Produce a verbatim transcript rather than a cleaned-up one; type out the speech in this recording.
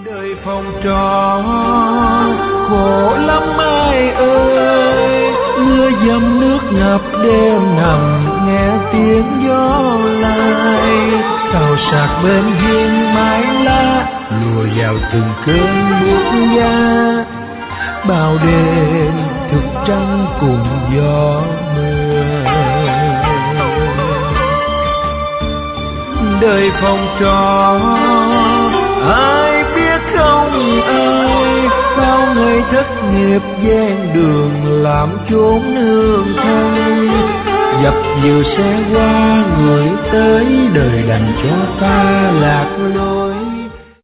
Đời phòng trọ khổ lắm ai ơi, mưa dầm nước ngập đêm nằm nghe tiếng gió lai, tàu sạc bên hiên mái lá lùa vào từng cơn nước giá, bao đêm thức trắng cùng gió mưa. Đời phòng trọ ai biết không ơi, sao ngày thất nghiệp gian đường làm chốn nương thân, dập dìu xe qua người tới đời đành cho ta lạc lối.